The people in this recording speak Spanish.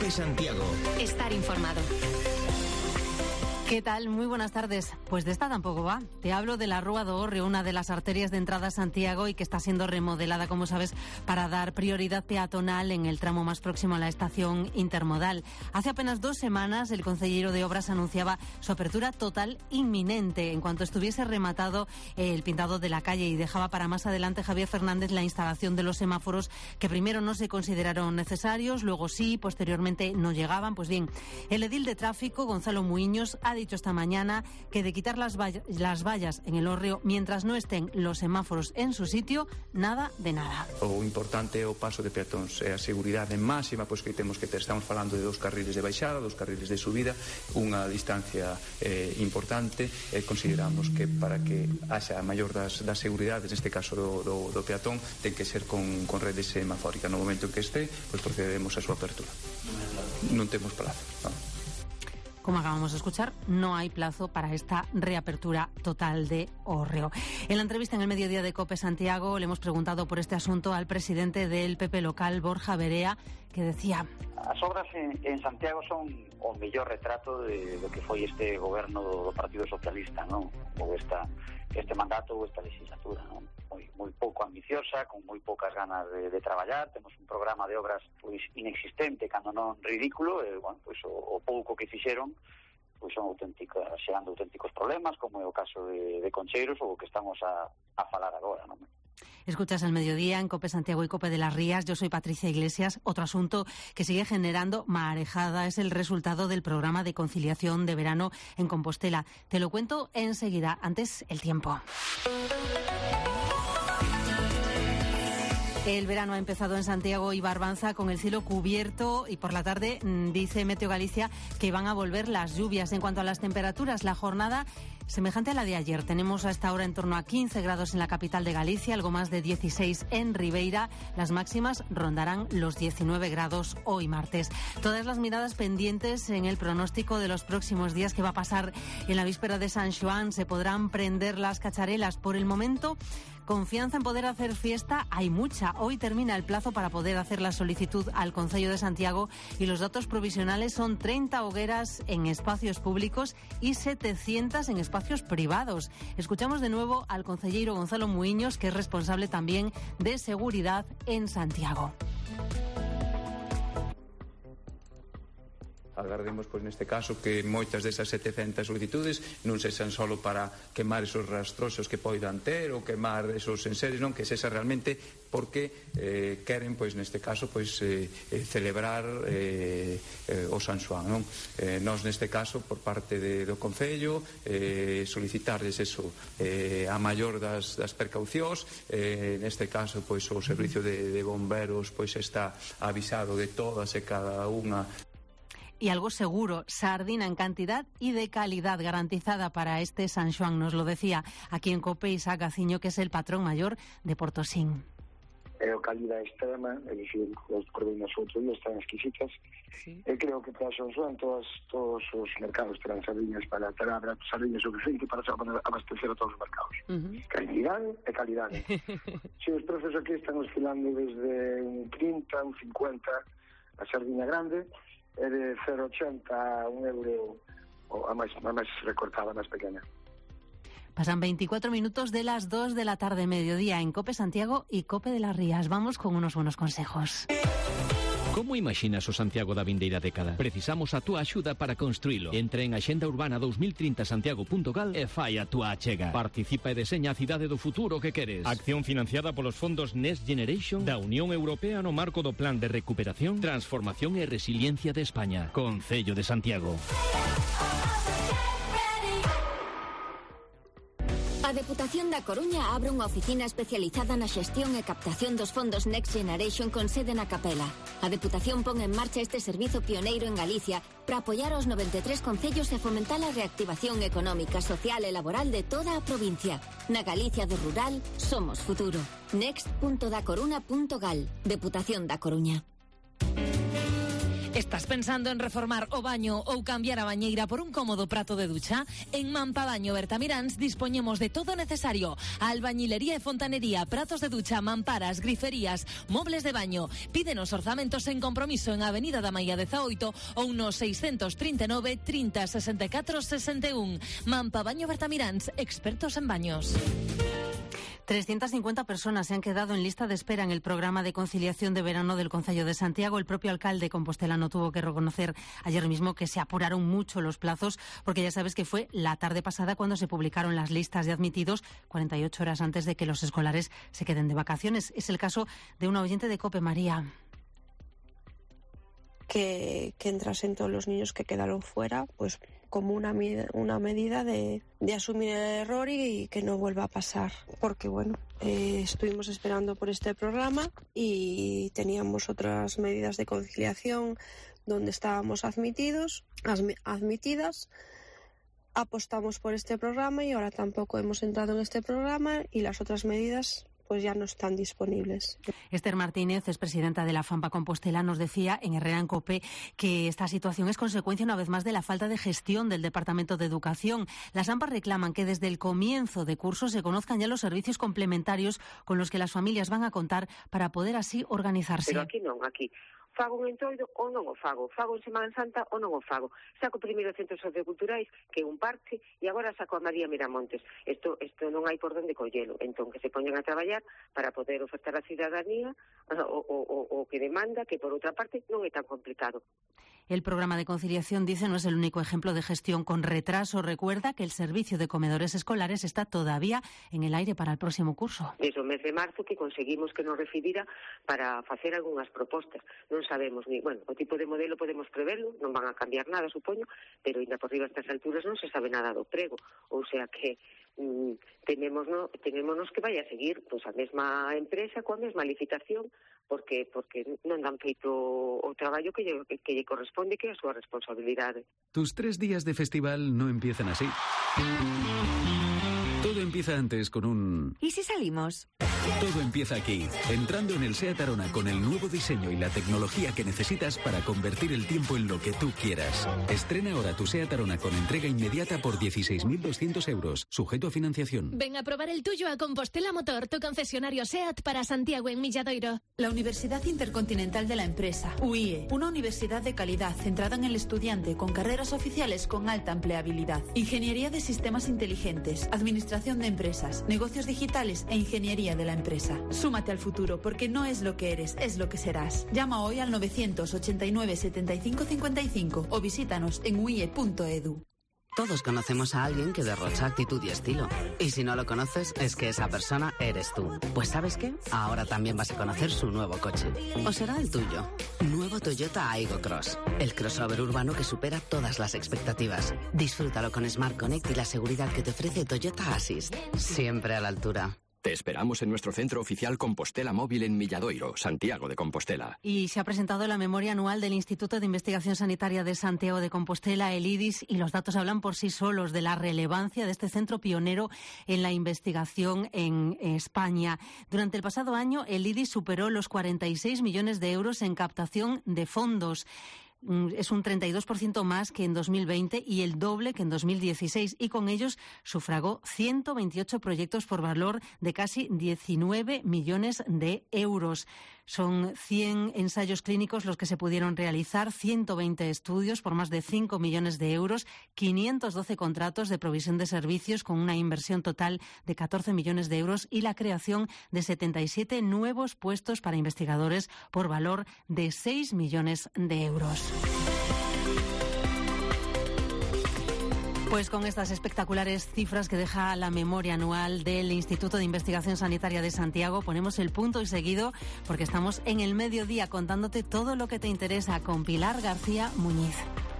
Cope Santiago. Estar informado. ¿Qué tal? Muy buenas tardes. Pues de esta tampoco va. Te hablo de la Rúa do Hórreo, una de las arterias de entrada a Santiago y que está siendo remodelada, como sabes, para dar prioridad peatonal en el tramo más próximo a la estación intermodal. Hace apenas 2 semanas el concejero de Obras anunciaba su apertura total inminente en cuanto estuviese rematado el pintado de la calle y dejaba para más adelante Javier Fernández la instalación de los semáforos que primero no se consideraron necesarios, luego sí, posteriormente no llegaban. Pues bien, el edil de tráfico, Gonzalo Muiños, ha dicho esta mañana que de quitar las vallas en el Hórreo mientras no estén los semáforos en su sitio, nada de nada. O importante é o paso de peatóns, é a seguridade máxima pois que temos que ter. Estamos falando de 2 carriles de baixada, 2 carriles de subida, unha distancia importante, e consideramos que para que haxa a maior das seguridades, neste caso do peatón, ten que ser con rede semafórica. No momento en que este, pois procederemos a súa apertura. Non temos plazo, non. Como acabamos de escuchar, no hay plazo para esta reapertura total de Hórreo. En la entrevista en el mediodía de COPE Santiago le hemos preguntado por este asunto al presidente del PP local, Borja Verea, que decía: as obras en Santiago son o mellor retrato de lo que foi este goberno do Partido Socialista, non? Ou este mandato ou esta legislatura, non? Moi pouco ambiciosa, con moi poucas ganas de traballar. Temos un programa de obras pois inexistente, cando non ridículo, e, bueno, pois o pouco que fixeron pois son xerando auténticos problemas, como é o caso de Concheiros ou o que estamos a falar agora, non? Escuchas el mediodía en COPE Santiago y COPE de las Rías. Yo soy Patricia Iglesias. Otro asunto que sigue generando marejada es el resultado del programa de conciliación de verano en Compostela. Te lo cuento enseguida. Antes, el tiempo. El verano ha empezado en Santiago y Barbanza con el cielo cubierto y por la tarde dice Meteo Galicia que van a volver las lluvias. En cuanto a las temperaturas, la jornada semejante a la de ayer. Tenemos a esta hora en torno a 15 grados en la capital de Galicia, algo más de 16 en Ribeira. Las máximas rondarán los 19 grados hoy martes. Todas las miradas pendientes en el pronóstico de los próximos días. ¿Qué va a pasar en la víspera de San Xoán? ¿Se podrán prender las cacharelas? Por el momento, confianza en poder hacer fiesta hay mucha. Hoy termina el plazo para poder hacer la solicitud al Concello de Santiago y los datos provisionales son 30 hogueras en espacios públicos y 700 en espacios privados. Escuchamos de nuevo al concejero Gonzalo Muiños, que es responsable también de seguridad en Santiago. Agardemos, pois, neste caso, que moitas desas 700 solicitudes non sexan só para quemar esos rastroxos que poidan ter ou quemar esos enseres, non, que sexa realmente porque queren, pois, neste caso, pois, celebrar o San Xoán, non? Nós, neste caso, por parte do Concello, solicitarles eso, a maior das precaucións. Neste caso, pois, o servicio de bomberos, pois, está avisado de todas e cada unha. Y algo seguro, sardina en cantidad y de calidad garantizada para este San Xoán, nos lo decía aquí en COPE Isaac Gaciño, que es el patrón mayor de Portosín. É a calidad extrema, é dicir, os provincias outros días están exquisitas. Sí. E creo que para San Xoán todos os mercados terán sardinas para ter sardinas suficiente para abastecer a todos os mercados. Calidade e calidade. Si os precios aquí están oscilando desde un 30, un 50 a sardina grande, é de 0,80 a 1 euro a máis recortada, máis pequena. Pasan 24 minutos de las 2 de la tarde, mediodía, en COPE Santiago y COPE de las Rías. Vamos con unos buenos consejos. Como imaginas o Santiago da vindeira década? Precisamos a túa axuda para construílo. Entra en Axenda Urbana 2030 santiago.gal e fai a túa achega. Participa e deseña a cidade do futuro que queres. Acción financiada polos fondos Next Generation da Unión Europea no marco do Plan de Recuperación, Transformación e Resiliencia de España. Concello de Santiago. A Deputación da Coruña abre unha oficina especializada na xestión e captación dos fondos Next Generation con sede na Capela. A Deputación pon en marcha este servizo pioneiro en Galicia para apoiar aos 93 concellos e fomentar a reactivación económica, social e laboral de toda a provincia. Na Galicia do rural, somos futuro. Next.dacoruna.gal. Deputación da Coruña. Estás pensando en reformar o baño ou cambiar a bañeira por un cómodo prato de ducha? En Mampabaño Bertamiráns dispoñemos de todo o necesario: albañilería e fontanería, pratos de ducha, mamparas, griferías, mobles de baño. Pídenos orzamentos sen compromiso en Avenida da Maia 18 ou no 639 30 64 61. Mampabaño Bertamiráns, expertos en baños. 350 personas se han quedado en lista de espera en el programa de conciliación de verano del Concello de Santiago. El propio alcalde compostelano tuvo que reconocer ayer mismo que se apuraron mucho los plazos, porque ya sabes que fue la tarde pasada cuando se publicaron las listas de admitidos, 48 horas antes de que los escolares se queden de vacaciones. Es el caso de una oyente de COPE, María. Que entrasen todos los niños que quedaron fuera, pues como una medida de asumir el error y que no vuelva a pasar. Porque bueno, estuvimos esperando por este programa y teníamos otras medidas de conciliación donde estábamos admitidas, apostamos por este programa y ahora tampoco hemos entrado en este programa y las otras medidas pues ya no están disponibles. Esther Martínez es presidenta de la FAMPA Compostela. Nos decía en Herrera en COPE que esta situación es consecuencia una vez más de la falta de gestión del Departamento de Educación. Las AMPAs reclaman que desde el comienzo de curso se conozcan ya los servicios complementarios con los que las familias van a contar para poder así organizarse. Pero aquí non, aquí fago un entroido ou non o fago en Semana Santa ou non o fago. Saco primeiro centros socioculturais, que é un parche, e agora saco a María Miramontes. Isto non hai por donde collelo. Entón, que se poñan a traballar para poder ofertar a cidadanía o que demanda, que por outra parte non é tan complicado. El programa de conciliación, dice, no es el único ejemplo de gestión con retraso. Recuerda que el servicio de comedores escolares está todavía en el aire para el próximo curso. Desde o mes de marzo que conseguimos que nos recibira para facer algunhas propostas. Non sabemos ni, bueno, o tipo de modelo podemos preverlo, non van a cambiar nada, supoño, pero ainda por riba a estas alturas non se sabe nada do prego. Ou sea que temémonos que vaya a seguir pois a mesma empresa coa mesma licitación porque non dan feito o traballo que lle corresponde, que é a súa responsabilidade. Tus 3 días de festival no empiezan así. Todo empieza antes con un... ¿Y si salimos? Todo empieza aquí, entrando en el SEAT Arona con el nuevo diseño y la tecnología que necesitas para convertir el tiempo en lo que tú quieras. Estrena ahora tu SEAT Arona con entrega inmediata por 16.200 euros, sujeto a financiación. Ven a probar el tuyo a Compostela Motor, tu concesionario SEAT para Santiago en Milladoiro. La Universidad Intercontinental de la Empresa, UIE, una universidad de calidad centrada en el estudiante con carreras oficiales con alta empleabilidad. Ingeniería de sistemas inteligentes, administración de empresas, negocios digitales e ingeniería de la empresa. Súmate al futuro porque no es lo que eres, es lo que serás. Llama hoy al 989 75 55 o visítanos en uie.edu. Todos conocemos a alguien que derrocha actitud y estilo. Y si no lo conoces, es que esa persona eres tú. Pues ¿sabes qué? Ahora también vas a conocer su nuevo coche. ¿O será el tuyo? Nuevo Toyota Aygo Cross. El crossover urbano que supera todas las expectativas. Disfrútalo con Smart Connect y la seguridad que te ofrece Toyota Assist. Siempre a la altura. Te esperamos en nuestro centro oficial Compostela Móvil en Milladoiro, Santiago de Compostela. Y se ha presentado la memoria anual del Instituto de Investigación Sanitaria de Santiago de Compostela, el IDIS, y los datos hablan por sí solos de la relevancia de este centro pionero en la investigación en España. Durante el pasado año, el IDIS superó los 46 millones de euros en captación de fondos. Es un 32% más que en 2020 y el doble que en 2016, y con ellos sufragó 128 proyectos por valor de casi 19 millones de euros. Son 100 ensayos clínicos los que se pudieron realizar, 120 estudios por más de 5 millones de euros, 512 contratos de provisión de servicios con una inversión total de 14 millones de euros y la creación de 77 nuevos puestos para investigadores por valor de 6 millones de euros. Pues con estas espectaculares cifras que deja la memoria anual del Instituto de Investigación Sanitaria de Santiago, ponemos el punto y seguido porque estamos en el mediodía contándote todo lo que te interesa con Pilar García Muñiz.